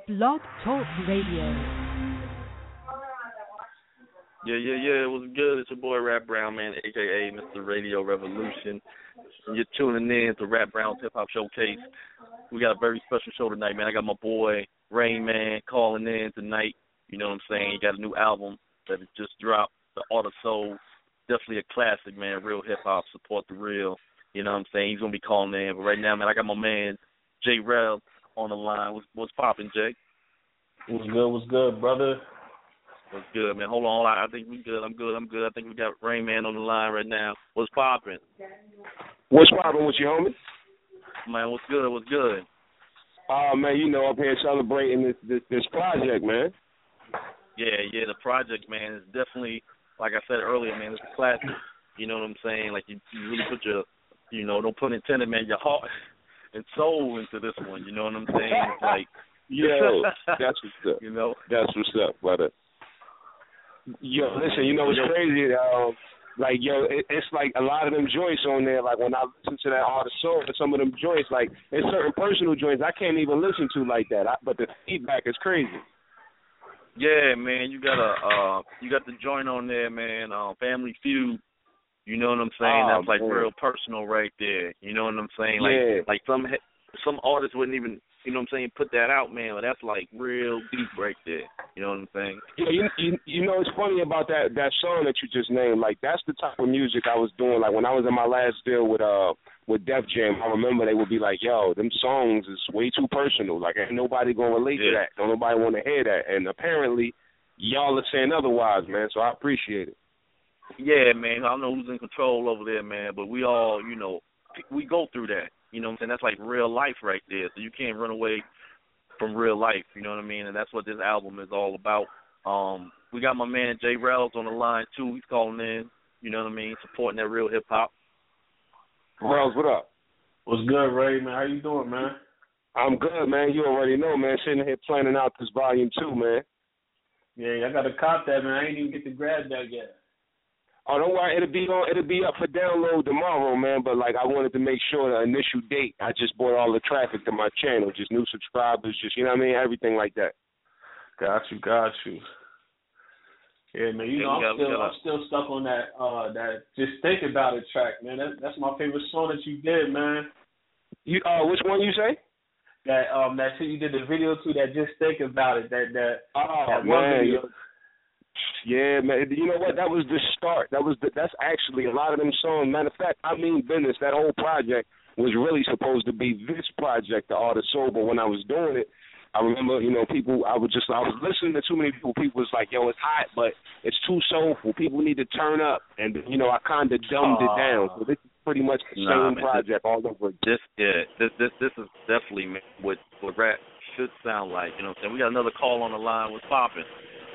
Blog Talk Radio. Yeah. It was good. It's your boy Rap Brown, man, a.k.a. Mr. Radio Revolution. And you're tuning in to Rap Brown's Hip Hop Showcase. We got a very special show tonight, man. I got my boy Rain Man calling in tonight. You know what I'm saying? He got a new album that has just dropped, The Art of Soul. Definitely a classic, man. Real hip hop. Support the real. You know what I'm saying? He's going to be calling in. But right now, man, I got my man J Rel on the line. What's popping, Jay? What's good, brother? What's good, man? Hold on. I think we good. I'm good. I think we got Rain Man on the line right now. What's popping? What's popping with you, homie? Man, what's good? Man, you know, up here celebrating this project, man. Yeah, the project, man, is definitely, like I said earlier, man, it's a classic. You know what I'm saying? Like, you really put your, don't put intended, man, your heart and soul into this one. You know what I'm saying? It's like, yo, that's what's up. That's what's up, brother. Yo, listen, it's crazy. It's like a lot of them joints on there. Like when I listen to that Art of Soul, some of them joints, like there's certain personal joints I can't even listen to like that. But the feedback is crazy. Yeah, man, you got the joint on there, man. Family Feud. You know what I'm saying? That's like real personal right there. You know what I'm saying? Like some artists wouldn't even, put that out, man. But that's like real deep right there. You know what I'm saying? Yeah, it's funny about that song that you just named. Like that's the type of music I was doing. Like when I was in my last deal with Def Jam, I remember they would be like, "Yo, them songs is way too personal. Like ain't nobody gonna relate to that. Don't nobody want to hear that." And apparently, y'all are saying otherwise, man. So I appreciate it. Yeah, man. I don't know who's in control over there, man. But we all, we go through that. You know what I'm saying? That's like real life right there. So you can't run away from real life. You know what I mean? And that's what this album is all about. We got my man J Rel on the line too. He's calling in. You know what I mean? Supporting that real hip hop. Rels, what up? What's good, Ray, man? How you doing, man? I'm good, man. You already know, man. Sitting here planning out this volume 2, man. Yeah, I got to cop that, man. I ain't even get to grab that yet. Oh, don't worry. It'll be up for download tomorrow, man. But like, I wanted to make sure the initial date. I just brought all the traffic to my channel, just new subscribers, just everything like that. Got you. Yeah, man. I'm still stuck on that Just Think About It track, man. That's my favorite song that you did, man. You which one you say? That shit you did the video to. That Just Think About It. That man. Video. Yeah, man. You know what? That was the start. That's actually a lot of them songs. Matter of fact, I Mean Business. That whole project was really supposed to be this project, The Art of Soul. But when I was doing it, I remember, people. I was listening to too many people. People was like, "Yo, it's hot, but it's too soulful. People need to turn up." And I kind of dumbed it down. So this is pretty much the same project all over again. This is definitely what rap should sound like. You know what I'm saying? We got another call on the line. What's popping?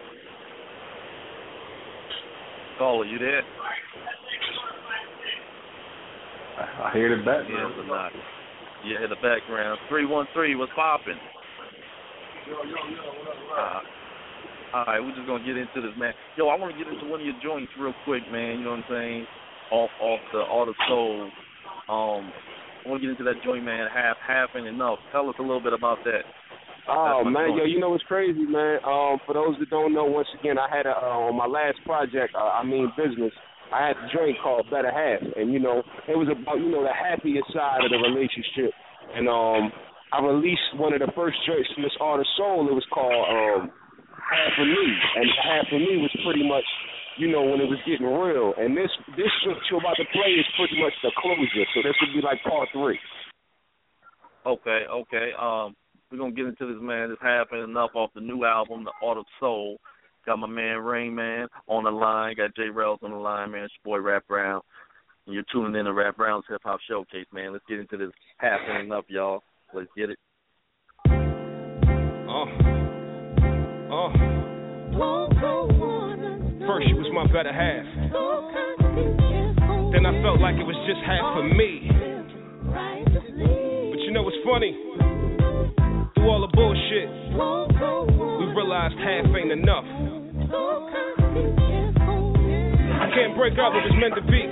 Caller, you there? I hear the background. Yeah, not. Yeah, in the background. 313, what's popping? Yo, what up? All right, we're just going to get into this, man. Yo, I want to get into one of your joints real quick, man. You know what I'm saying? Off the Art of Soul. I want to get into that joint, man. Half ain't enough. Tell us a little bit about that. Oh, man, yo, it's crazy, man. For those that don't know, once again, I had on my last project, I Mean Business, I had a joint called Better Half. And, it was about, the happier side of the relationship. And I released one of the first joints from this Art of Soul. It was called Half of Me. And Half of Me was pretty much, when it was getting real. And this joint you're about to play is pretty much the closure. So this would be like part 3. Okay. We're going to get into this, man. It's Half Ain't Enough off the new album, The Art of Soul. Got my man Rain Man on the line. Got J Rel on the line, man. It's your boy Rap Brown. And you're tuning in to Rap Brown's Hip Hop Showcase, man. Let's get into this Half Ain't Enough, y'all. Let's get it. First, she was my better half. Then I felt like it was just half of me. But what's funny? Through all the bullshit, we realized half ain't enough. I can't break up what was meant to be.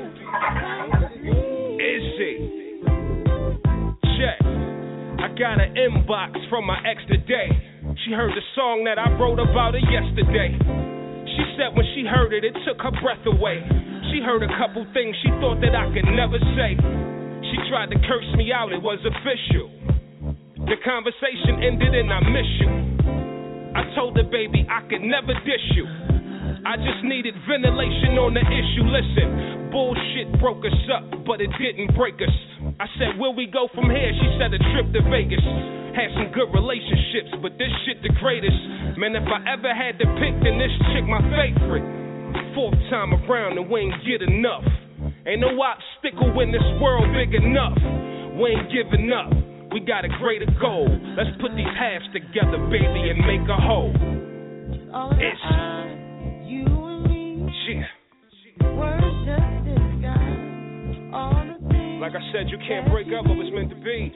Is she? Check. I got an inbox from my ex today. She heard the song that I wrote about her yesterday. She said when she heard it, it took her breath away. She heard a couple things she thought that I could never say. She tried to curse me out, it was official. The conversation ended and I miss you. I told her, baby, I could never dish you. I just needed ventilation on the issue. Listen, bullshit broke us up, but it didn't break us. I said, where we go from here? She said a trip to Vegas. Had some good relationships, but this shit the greatest. Man, if I ever had to pick, then this chick my favorite. Fourth time around and we ain't get enough. Ain't no obstacle in this world big enough. We ain't giving up. We got a greater goal. Let's put these halves together, baby, and make a whole. It's you and me. Yeah. We're just disguise. All the things like I said, you can't break up what was meant to be.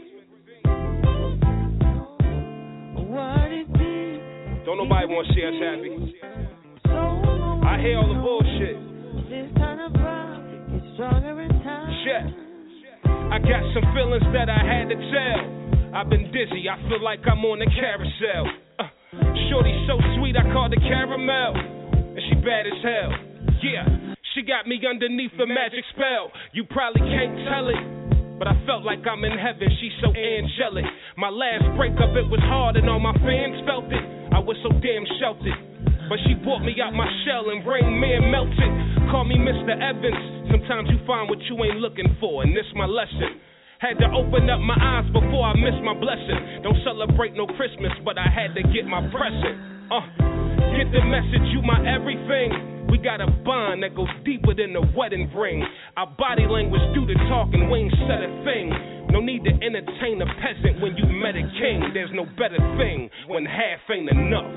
What it be? Don't nobody want to see us happy. So I hear all the bullshit. This kind of love is stronger in time. Shit. I got some feelings that I had to tell. I've been dizzy, I feel like I'm on the carousel. Shorty's so sweet, I called her caramel. And she bad as hell. Yeah, she got me underneath the magic spell. You probably can't tell it, but I felt like I'm in heaven, she's so angelic. My last breakup, it was hard and all my fans felt it. I was so damn sheltered, but she brought me out my shell and Rain Man melted. Call me Mr. Evans. Sometimes you find what you ain't looking for, and this my lesson. Had to open up my eyes before I missed my blessing. Don't celebrate no Christmas, but I had to get my present. Get the message, you my everything. We got a bond that goes deeper than the wedding ring. Our body language do the talking, we ain't said a thing. No need to entertain a peasant when you met a king. There's no better thing when half ain't enough.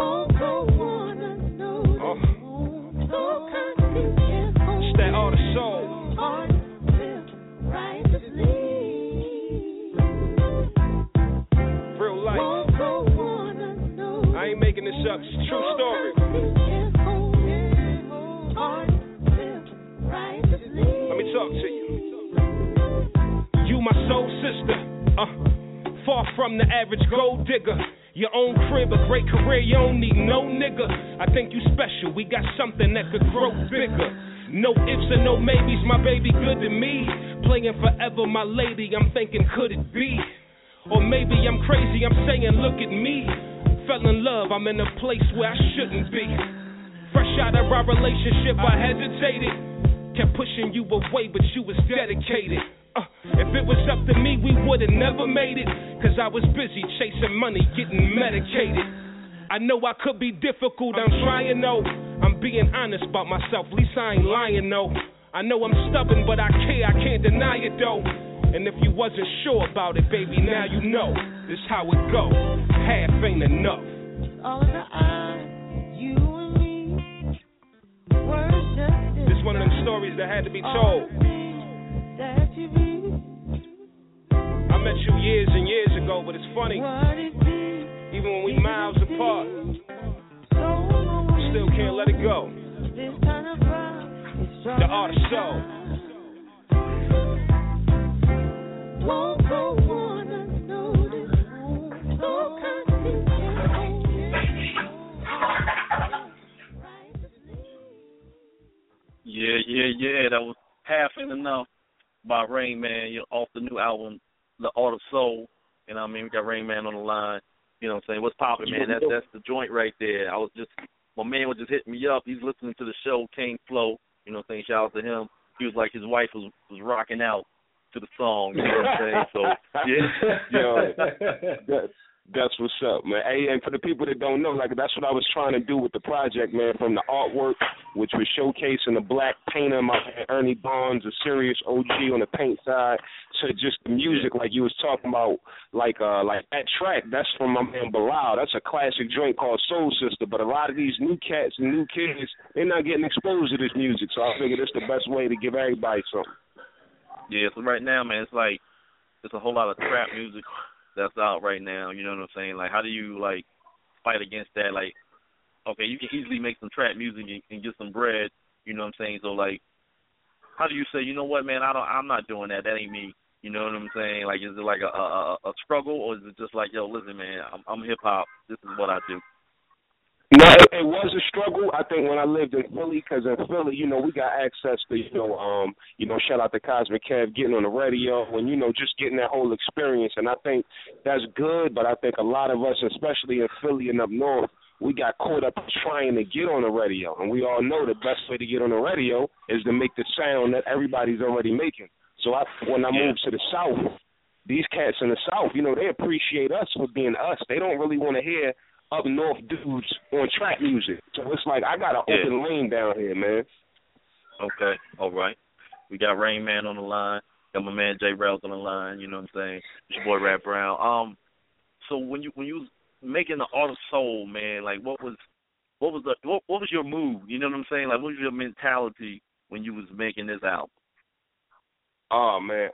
It's that all the soul. Real life. I ain't making this up, it's a true story. Let me talk to you. You my soul sister, far from the average gold digger. Your own crib, a great career, you don't need no nigga. I think you special, we got something that could grow bigger. No ifs and no maybes, my baby good to me. Playing forever, my lady, I'm thinking could it be? Or maybe I'm crazy, I'm saying look at me. Fell in love, I'm in a place where I shouldn't be. Fresh out of our relationship, I hesitated. Kept pushing you away, but you was dedicated. If it was up to me, we would've never made it. Cause I was busy chasing money, getting medicated. I know I could be difficult, I'm trying though. I'm being honest about myself, at least I ain't lying though. I know I'm stubborn, but I care, I can't deny it though. And if you wasn't sure about it, baby, now you know. This how it go, half ain't enough. All in the eyes, you and me. Words just this one of them stories that had to be told. I met you years and years ago, but it's funny. Even when we miles apart, still can't let it go. The art of soul. Yeah. That was Half Ain't Enough by Rain Man, off the new album, The Art of Soul. And I mean, we got Rain Man on the line. You know what I'm saying? What's poppin', man? That's the joint right there. My man was just hitting me up. He's listening to the show, King Flow. You know what I'm saying? Shout out to him. He was like his wife was rocking out to the song. You know what I'm saying? So, yeah. That's what's up, man. Hey, and for the people that don't know, like that's what I was trying to do with the project, man, from the artwork, which was showcasing the black painter, my man Ernie Barnes, a serious OG on the paint side, to just the music, like you was talking about, like that track, that's from my man Bilal. That's a classic joint called Soul Sister, but a lot of these new cats and new kids, they're not getting exposed to this music, so I figured it's the best way to give everybody something. Yeah, so right now, man, it's like there's a whole lot of trap music that's out right now, you know what I'm saying? Like, how do you, like, fight against that? Like, okay, you can easily make some trap music and get some bread, you know what I'm saying? So, like, how do you say, you know what, man, I'm not doing that. That ain't me. You know what I'm saying? Like, is it like a struggle, or is it just like, yo, listen, man, I'm hip hop. This is what I do. No, it was a struggle. I think when I lived in Philly, because in Philly, we got access to, shout out to Cosmic Kev, getting on the radio and, just getting that whole experience. And I think that's good, but I think a lot of us, especially in Philly and up north, we got caught up trying to get on the radio. And we all know the best way to get on the radio is to make the sound that everybody's already making. So when I moved to the South, these cats in the South, they appreciate us for being us. They don't really want to hear up north dudes on trap music. So it's like I got an open lane down here, man. Okay, all right. We got Rain Man on the line. Got my man Jay Rails on the line. You know what I'm saying? It's your boy Rap Brown. So when you was making the Art of Soul, man, like what was your move? You know what I'm saying? Like, what was your mentality when you was making this album? Oh man,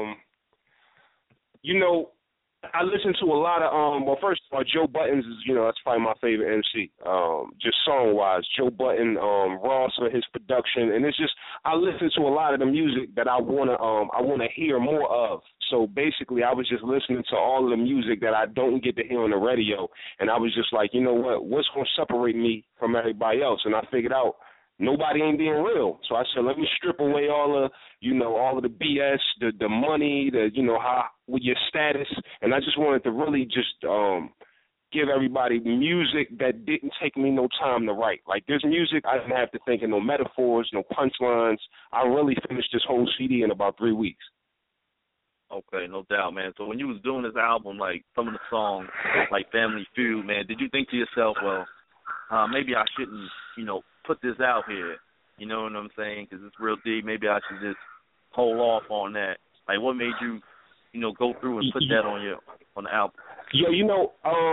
I listen to a lot of first of all, Joe Buttons is, that's probably my favorite MC. Just song wise, Joe Button, Ross for his production, and it's just I listen to a lot of the music that I wanna hear more of. So basically, I was just listening to all of the music that I don't get to hear on the radio, and I was just like, you know what's gonna separate me from everybody else? And I figured out nobody ain't being real. So I said, let me strip away all of the BS, the money, how with your status, and I just wanted to really just give everybody music that didn't take me no time to write. Like this music, I didn't have to think of no metaphors, no punchlines. I really finished this whole CD in about 3 weeks. Okay, no doubt, man. So when you was doing this album, like some of the songs, like Family Feud, man, did you think to yourself, well, maybe I shouldn't, put this out here, you know what I'm saying? Because it's real deep. Maybe I should just hold off on that. Like, what made you, go through and put that on the album? Yeah,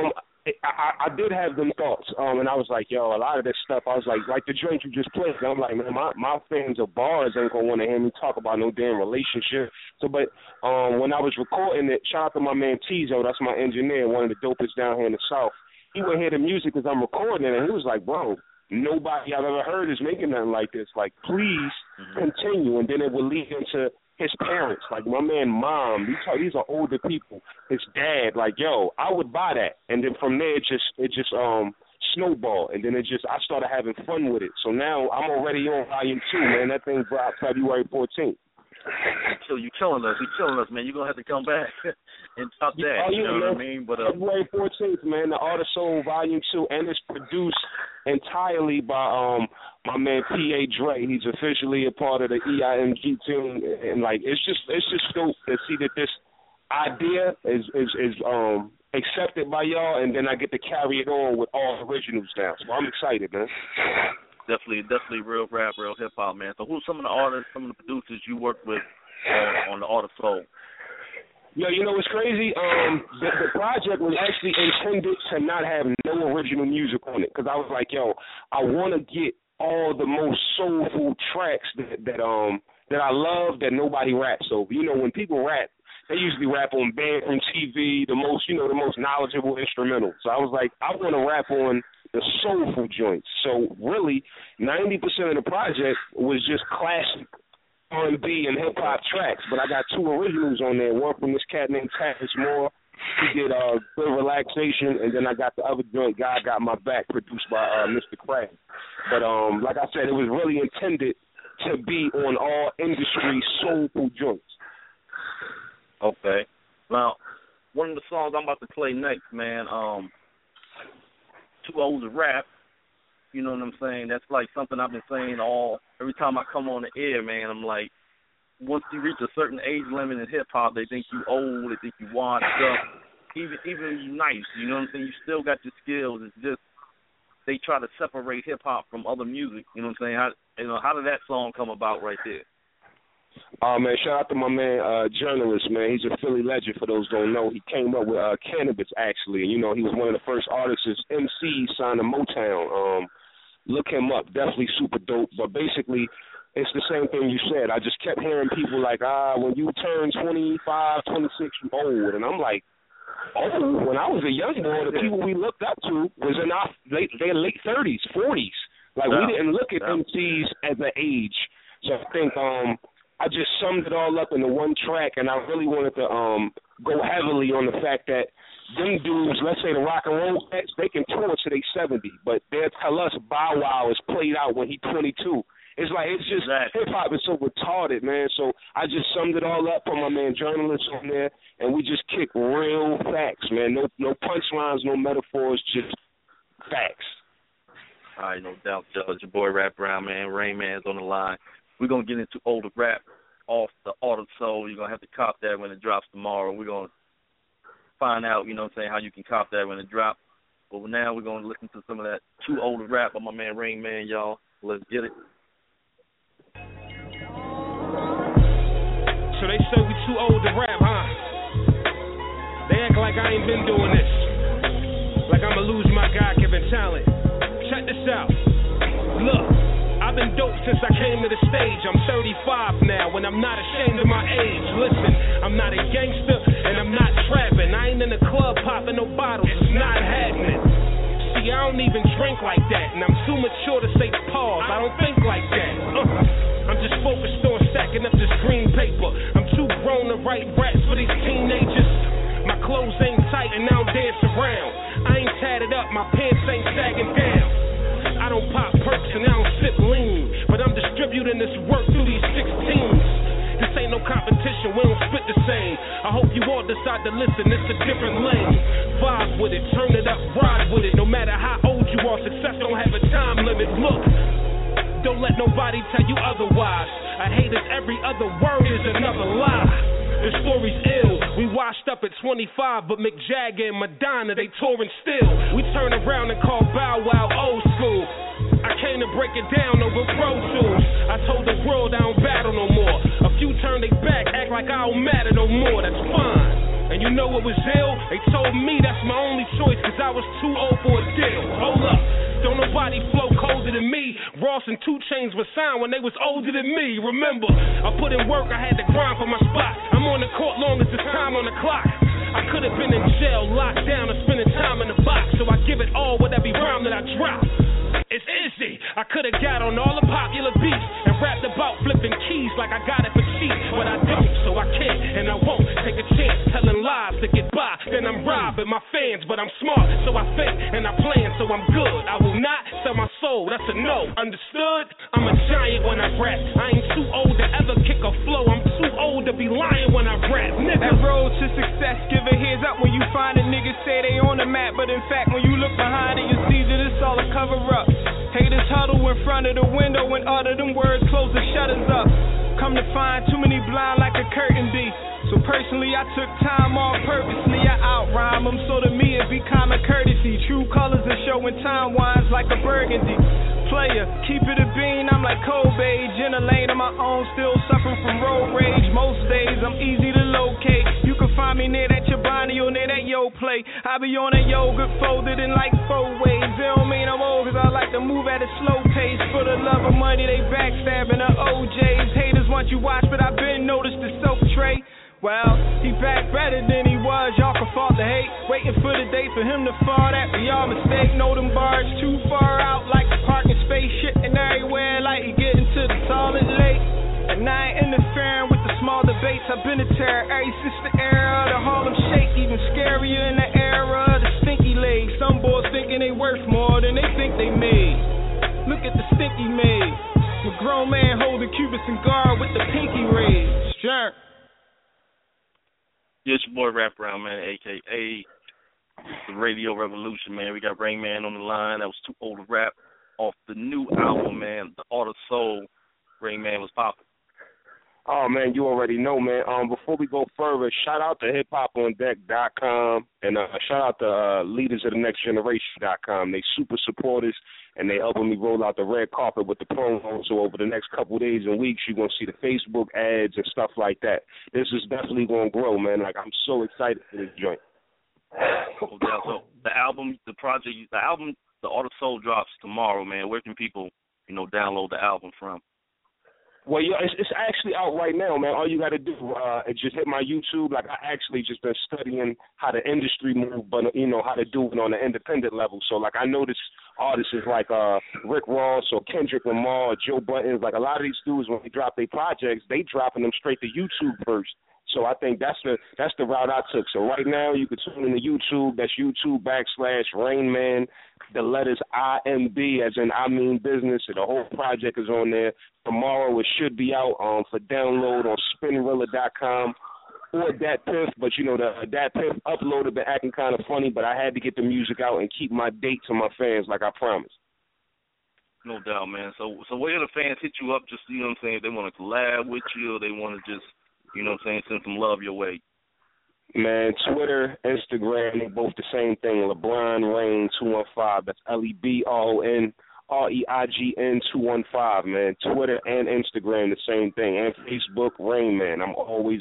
I did have them thoughts, and I was like, yo, a lot of this stuff, I was like the joint you just played, I'm like, man, my fans of bars ain't gonna want to hear me talk about no damn relationship. So, but when I was recording it, shout out to my man Tizo, that's my engineer, one of the dopest down here in the South. He would hear the music as I'm recording it, and he was like, bro, nobody I've ever heard is making nothing like this. Like, please continue. And then it would lead into his parents. Like, my man, Mom, these are older people. His dad, like, yo, I would buy that. And then from there, it just snowballed. And then I started having fun with it. So now I'm already on Volume 2, man. That thing dropped February 14th. You're killing us, man. You're going to have to come back and talk that, you know what I mean? But February 14th, man, the Art of Soul Volume 2, and it's produced entirely by my man P.A. Dre. He's officially a part of the EIMG team, and like it's just dope to see that this idea is accepted by y'all, and then I get to carry it on with all originals now. So I'm excited, man. Definitely real rap, real hip hop, man. So who's some of the artists, some of the producers you worked with on the Art of Soul? Yo, what's crazy? The project was actually intended to not have no original music on it, because I was like, yo, I want to get all the most soulful tracks that I love that nobody raps over. When people rap, they usually rap on band from TV, the most knowledgeable instrumental. So I was like, I want to rap on the soulful joints. So really, 90% of the project was just classic R&B and hip hop tracks. But I got 2 originals on there. One from this cat named Tavis Moore. He did Good Relaxation, and then I got the other joint, God Got My Back, produced by Mr. Crab. But like I said, it was really intended to be on all industry soulful joints. Okay. Now, one of the songs I'm about to play next, man, Too Old to Rap, you know what I'm saying? That's like something I've been saying every time I come on the air, man. I'm like, once you reach a certain age limit in hip-hop, they think you old, they think you washed up, even you nice, you know what I'm saying? You still got your skills. It's just they try to separate hip-hop from other music, you know what I'm saying? How did that song come about right there? Man, shout out to my man, Journalist, man. He's a Philly legend, for those who don't know. He came up with Cannabis, actually. And, he was one of the first artists as MC signed to Motown. Look him up. Definitely super dope. But basically, it's the same thing you said. I just kept hearing people like, when you turn 25, 26, you old. And I'm like, when I was a young boy, the people we looked up to was in their late 30s, 40s. Like, we didn't look at MCs as an age. So I think I just summed it all up into one track, and I really wanted to go heavily on the fact that them dudes, let's say the rock and roll cats, they can tour to they 70, but they'll tell us Bow Wow is played out when he 22. It's like, it's just, hip-hop is so retarded, man. So I just summed it all up for my man Journalist on there, and we just kick real facts, man. No punchlines, no metaphors, just facts. All right, no doubt, Judge. Your boy Rap Brown, man. Rain Man's on the line. We're going to get into older rap off the Auto Soul. You're going to have to cop that when it drops tomorrow. We're going to find out, you know what I'm saying, how you can cop that when it drops. But now we're going to listen to some of that too older rap by my man Rain Man, y'all. Let's get it. So they say we too old to rap, huh? They act like I ain't been doing this. Like I'ma lose my God-given talent. Check this out. Look, I've been dope since I came to the stage. I'm 35 now, and I'm not ashamed of my age. Listen, I'm not a gangster, and I'm not trapping. I ain't in the club popping no bottles. It's not happening. See, I don't even drink like that, and I'm too mature to say pause. I don't think like that. I'm just focused on stacking up this green paper. I'm too grown to write raps for these teenagers. My clothes ain't tight and I don't dance around. I ain't tatted up, my pants ain't sagging down. I don't pop perks and I don't sip lean, but I'm distributing this work through these 16s. This ain't no competition, we don't spit the same. I hope you all decide to listen, it's a different lane. Vibe with it, turn it up, ride with it. No matter how old you are, success don't have a time limit. Look, don't let nobody tell you otherwise. I hate it, every other word is another lie. The story's ill. We washed up at 25, but Mick Jagger and Madonna, they touring still. We turn around and call Bow Wow old school. I came to break it down over Pro Tools. I told the world I don't battle no more. A few turn their back, act like I don't matter no more. That's fine. And you know what was ill? They told me that's my only choice, cause I was too old for a deal. Hold up. Don't nobody flow colder than me. Ross and 2 Chainz were signed when they was older than me. Remember, I put in work, I had to grind for my spot. I'm on the court long as there's time on the clock. I could have been in jail, locked down, or spending time in the box. So I give it all with every rhyme that I drop. It's easy. I could have got on all the popular beats and rapped about flipping keys like I got it for cheap. But I don't, so I can't, and I won't take a chance telling lies to get by. Then I'm robbing my fans, but I'm smart, so I think and I plan, so I'm good. I will not sell my soul, that's a no. Understood? I'm a giant when I rap. I ain't too old to ever kick a flow. I'm too old to be lying when I rap. Nigga. That road to success, give a heads up when you find a nigga say they on the map, but in fact when you look behind it, you see that it's all a cover up. Haters huddle in front of the window and utter them words, close the shutters up. Come to find too many blind like a curtain be. So personally I took time off purposely. I out-rhyme them so to me it be common courtesy. True colors are showing time winds like a burgundy. Player, keep it a bean, I'm like Kobe. In a lane of my own, still suffering from road rage. Most days I'm easy to locate. You can find me near that Chobani or near that Yo play. I be on that yogurt folded in like 4 ways. It don't mean I'm old cause I like to move at a slow pace. For the love of money they backstabbing the OJs. Haters want you watch but I been noticed the soap tray. Well, he back better than he was, y'all can fault the hate. Waiting for the day for him to fall, that be y'all mistake. Know them bars too far out like the parking space. Shitting everywhere like he getting to the toilet late. And I ain't interfering with the small debates. I've been a terror ever since the era of the Harlem Shake. Even scarier in the era of the stinky legs. Some boys thinking they worth more than they think they made. Look at the stinky made. A grown man holding Cuban cigar with the pinky raised. Sure. Yeah, it's your boy Rap Brown, man, a.k.a. the Radio Revolution, man. We got Rain Man on the line. That was too old to rap off the new album, man, The Art of Soul. Rain Man was popping. Oh, man, you already know, man. Before we go further, shout out to hiphopondeck.com and shout out to leadersofthenextgeneration.com. They super supporters, and they helping me roll out the red carpet with the promo. So over the next couple of days and weeks, you're going to see the Facebook ads and stuff like that. This is definitely going to grow, man. Like, I'm so excited for this joint. So the album, the project, the album, The Art of Soul drops tomorrow, man. Where can people, download the album from? Well, yeah, it's actually out right now, man. All you got to do is just hit my YouTube. Like, I actually just been studying how the industry move, but, how to do it on an independent level. So, like, I notice artists like Rick Ross or Kendrick Lamar or Joe Budden. Like, a lot of these dudes, when they drop their projects, they dropping them straight to YouTube first. So I think that's the route I took. So right now you can tune into YouTube. That's YouTube.com/Rain Man. The letters IMB, as in I mean business. And the whole project is on there. Tomorrow it should be out for download on Spinrilla.com or DatPiff. But the DatPiff upload been acting kind of funny. But I had to get the music out and keep my date to my fans like I promised. No doubt, man. So where do the fans hit you up? Just if they want to collab with you, or they want to just send some love your way. Man, Twitter, Instagram, they both the same thing. LeBron Reign 215. That's LeBronReign 215. Man, Twitter and Instagram the same thing, and Facebook Rain Man. I'm always.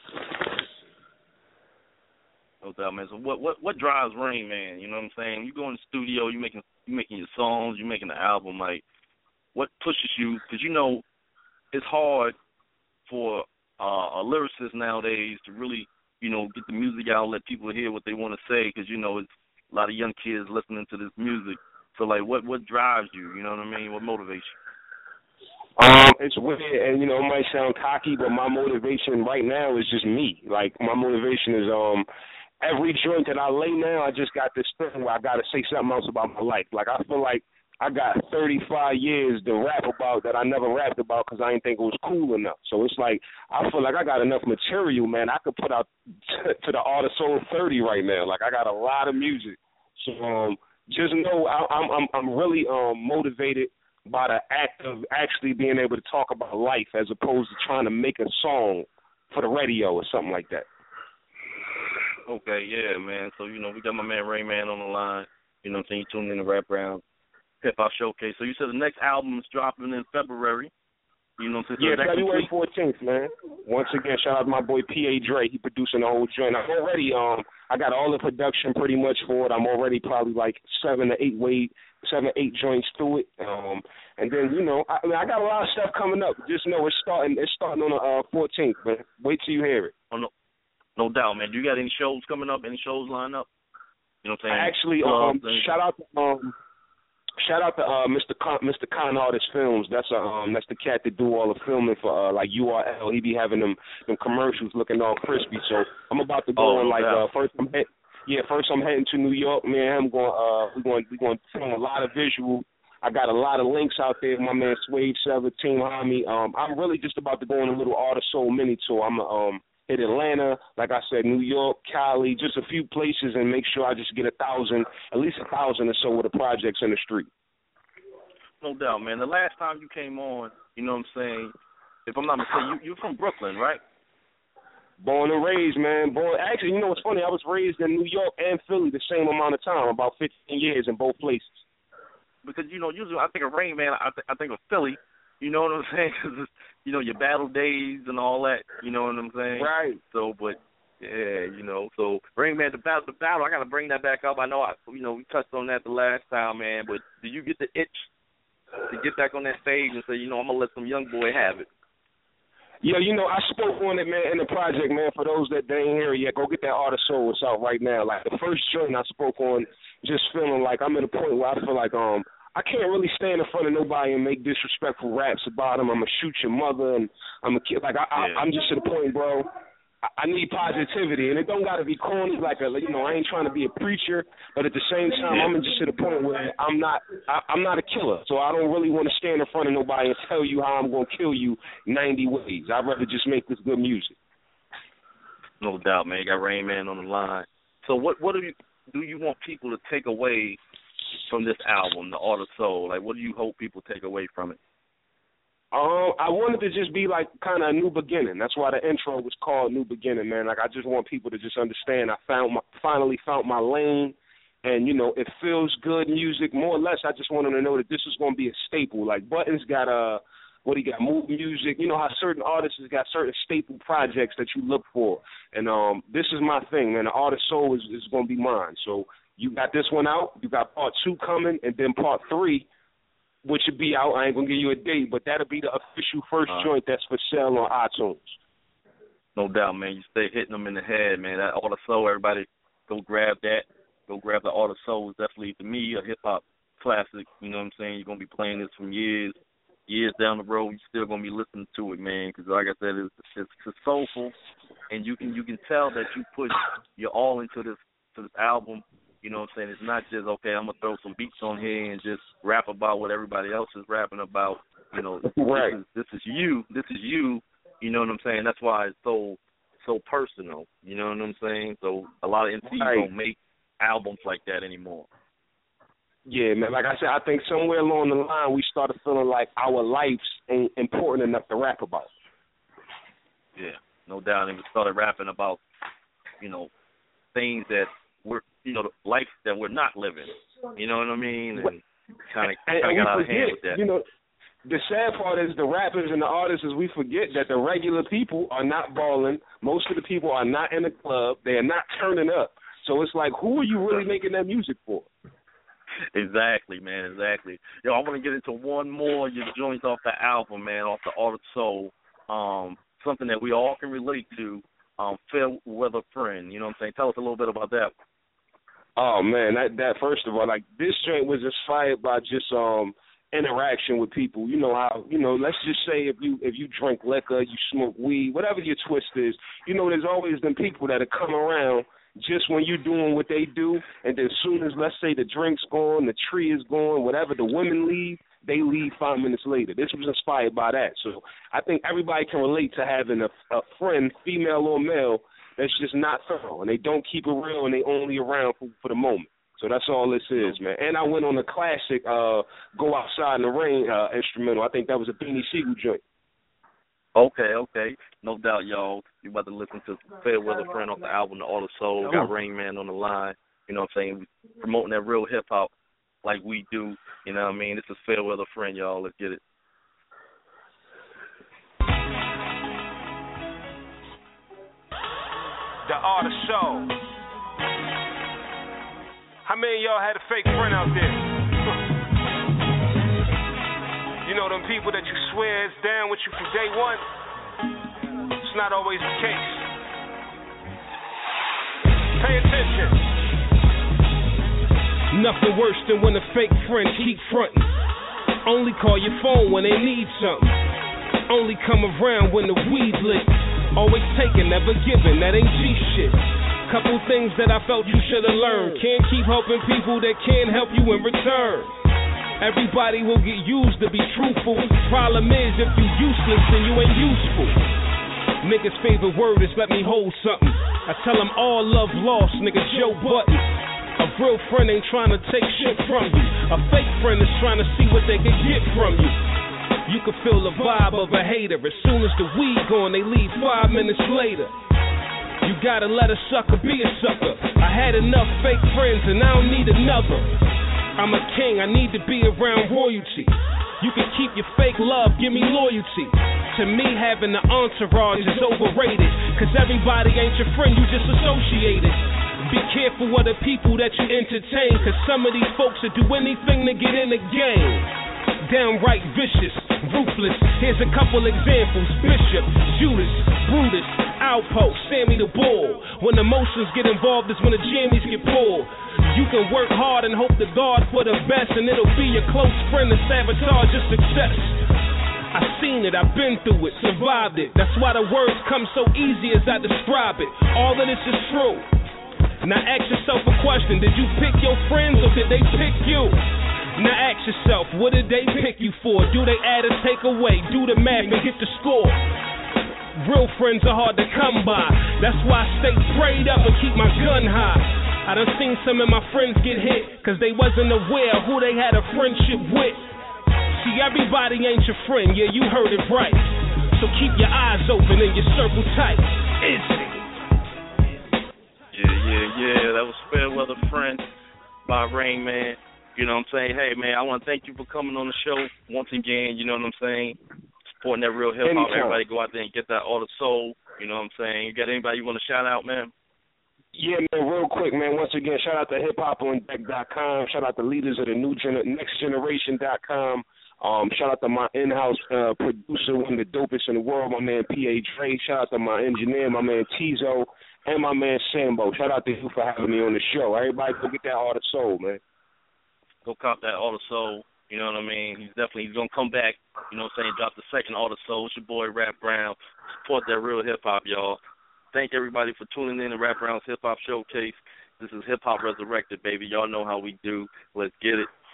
No doubt, man. So what drives Rain Man? You know what I'm saying? You go in the studio, you making your songs, you making the album. Like, what pushes you? Because it's hard for a lyricist nowadays to really, get the music out, let people hear what they want to say, because, it's a lot of young kids listening to this music. So, like, what drives you? You know what I mean? What motivates you? It's weird, and, it might sound cocky, but my motivation right now is just me. Like, my motivation is every joint that I lay now, I just got this thing where I got to say something else about my life. Like, I feel like I got 35 years to rap about that I never rapped about because I didn't think it was cool enough. So it's like I feel like I got enough material, man. I could put out to the Art of Soul 30 right now. Like, I got a lot of music. So just know I'm really motivated by the act of actually being able to talk about life as opposed to trying to make a song for the radio or something like that. Okay, yeah, man. So, we got my man Rain Man on the line. You know what I'm saying? You tuned in to Rap Brown Hip Hop Showcase. So you said the next album is dropping in February. Yeah, February 14th, man. Once again, shout out to my boy P.A. Dre. He producing the whole joint. I'm already, I got all the production pretty much for it. I'm already probably like 7 to 8 joints through it. And then, I got a lot of stuff coming up. Just know it's starting on the 14th, man. Wait till you hear it. Oh, no doubt, man. Do you got any shows coming up? Any shows lined up? You know what I'm saying? Actually, shout out to Mr. Con Artist Films. That's the cat that do all the filming for like URL. He be having them commercials looking all crispy. So I'm about to go on first I'm heading to New York. Man, we're going to film a lot of visual. I got a lot of links out there. My man Suede Sever, Team Hami. I'm really just about to go on a little Art of Soul mini tour. I'm hit Atlanta, like I said, New York, Cali, just a few places, and make sure I just get at least 1,000 or so of the projects in the street. No doubt, man. The last time you came on, you know what I'm saying, if I'm not mistaken, you're from Brooklyn, right? Born and raised, man. Actually, what's funny? I was raised in New York and Philly the same amount of time, about 15 years in both places. Because, usually I think of Rain Man, I think of Philly. You know what I'm saying? Because, your battle days and all that. You know what I'm saying? Right. So, but, yeah, So, Rain Man, the battle, I got to bring that back up. I know, we touched on that the last time, man. But do you get the itch to get back on that stage and say, I'm going to let some young boy have it? Yeah, I spoke on it, man, in the project, man. For those that ain't hear it yet, go get that Art of Soul. It's out right now. Like, the first joint I spoke on, just feeling like I'm at a point where I feel like, I can't really stand in front of nobody and make disrespectful raps about them. I'm going to shoot your mother, and I'm a kid. Like, I'm just at a point, bro. I need positivity, and it don't got to be corny. Like, I ain't trying to be a preacher, but at the same time, I'm just at a point where I'm not a killer. So I don't really want to stand in front of nobody and tell you how I'm going to kill you 90 ways. I'd rather just make this good music. No doubt, man. You got Rain Man on the line. So what do you want people to take away from this album, The Art of Soul? Like, what do you hope people take away from it? I wanted to just be like kind of a new beginning. That's why the intro was called New Beginning, man. Like, I just want people to just understand I finally found my lane, and, it feels good music. More or less, I just want them to know that this is going to be a staple. Like, Buttons got he got movie music. You know how certain artists got certain staple projects that you look for. And this is my thing, man. The Art of Soul is going to be mine. So you got this one out. You got part 2 coming, and then part 3. which should be out. I ain't gonna give you a date, but that'll be the official first joint that's for sale on iTunes. No doubt, man. You stay hitting them in the head, man. That Art of Soul, everybody go grab that. Go grab the Art of Soul. It's definitely, to me, a hip-hop classic. You know what I'm saying? You're going to be playing this from years down the road. You're still going to be listening to it, man, because like I said, it's soulful, and you can tell that you put your all into this album. You know what I'm saying? It's not just, okay, I'm going to throw some beats on here and just rap about what everybody else is rapping about. You know, right. This is you. This is you. You know what I'm saying? That's why it's so personal. You know what I'm saying? So a lot of MCs don't make albums like that anymore. Yeah, man. Like I said, I think somewhere along the line we started feeling like our lives ain't important enough to rap about. Yeah, no doubt. And we started rapping about, you know, things that we're, you know, the life that we're not living. You know what I mean? And kind of got out of hand with that. You know, the sad part is the rappers and the artists is we forget that the regular people are not balling. Most of the people are not in the club. They are not turning up. So it's like, who are you really making that music for? Exactly, man, exactly. Yo, I want to get into one more your joints off the album, man, off the Art of Soul. Something that we all can relate to, Fair Weather Friend. You know what I'm saying? Tell us a little bit about that. Oh, man, that first of all, like, this joint was inspired by just interaction with people. You know how, you know, let's just say if you drink liquor, you smoke weed, whatever your twist is, you know, there's always them people that come around just when you're doing what they do, and then as soon as, let's say, the drink's gone, the tree is gone, whatever, the women leave, they leave 5 minutes later. This was inspired by that. So I think everybody can relate to having a friend, female or male, that's just not thorough, and they don't keep it real, and they only around for the moment. So that's all this is, man. And I went on the classic Go Outside in the Rain instrumental. I think that was a Beanie Sigel joint. Okay. No doubt, y'all. You're about to listen to Fair Weather Friend off the album, The Art of Soul. Got Rain Man on the line. You know what I'm saying? Promoting that real hip-hop like we do. You know what I mean? This is Fair Weather Friend, y'all. Let's get it. The Art of Soul. How many of y'all had a fake friend out there? You know them people that you swear is down with you from day one? It's not always the case. Pay attention. Nothing worse than when a fake friend keep fronting. Only call your phone when they need something. Only come around when the weed lit. Always taking, never giving, that ain't G shit. Couple things that I felt you should've learned. Can't keep helping people that can't help you in return. Everybody will get used to be truthful. Problem is, if you useless, then you ain't useful. Niggas' favorite word is let me hold something. I tell them all love lost, nigga Joe Button. A real friend ain't trying to take shit from you. A fake friend is trying to see what they can get from you. You can feel the vibe of a hater. As soon as the weed gone, they leave 5 minutes later. You gotta let a sucker be a sucker. I had enough fake friends and I don't need another. I'm a king, I need to be around royalty. You can keep your fake love, give me loyalty. To me, having the entourage is overrated. Cause everybody ain't your friend, you just associated. Be careful of the people that you entertain. Cause some of these folks will do anything to get in the game. Downright vicious, ruthless. Here's a couple examples. Bishop, Judas, Brutus, Outpost, Sammy the Bull. When emotions get involved is when the jammies get pulled. You can work hard and hope to God for the best, and it'll be your close friend to sabotage your success. I've seen it, I've been through it, survived it. That's why the words come so easy as I describe it. All of this is true. Now ask yourself a question. Did you pick your friends or did they pick you? Now ask yourself, what did they pick you for? Do they add or take away? Do the math and get the score. Real friends are hard to come by. That's why I stay prayed up and keep my gun high. I done seen some of my friends get hit cause they wasn't aware who they had a friendship with. See, everybody ain't your friend, yeah, you heard it right. So keep your eyes open and your circle tight. Easy. Yeah, that was Fair Weather Friend by Rain Man. You know what I'm saying? Hey, man, I want to thank you for coming on the show once again. You know what I'm saying? Supporting that real hip-hop. Everybody go out there and get that Art of Soul. You know what I'm saying? You got anybody you want to shout out, man? Yeah, man, real quick, man. Once again, shout out to hiphopondeck.com. Shout out to leaders of the nextgeneration.com. Shout out to my in-house producer, one of the dopest in the world, my man P.A. Dre. Shout out to my engineer, my man Tizo, and my man Sambo. Shout out to you for having me on the show. Everybody go get that Art of Soul, man. Go cop that Art of Soul. You know what I mean? He's going to come back, you know what I'm saying, drop the second Art of Soul. It's your boy, Rap Brown. Support that real hip-hop, y'all. Thank everybody for tuning in to Rap Brown's Hip Hop Showcase. This is Hip Hop Resurrected, baby. Y'all know how we do. Let's get it.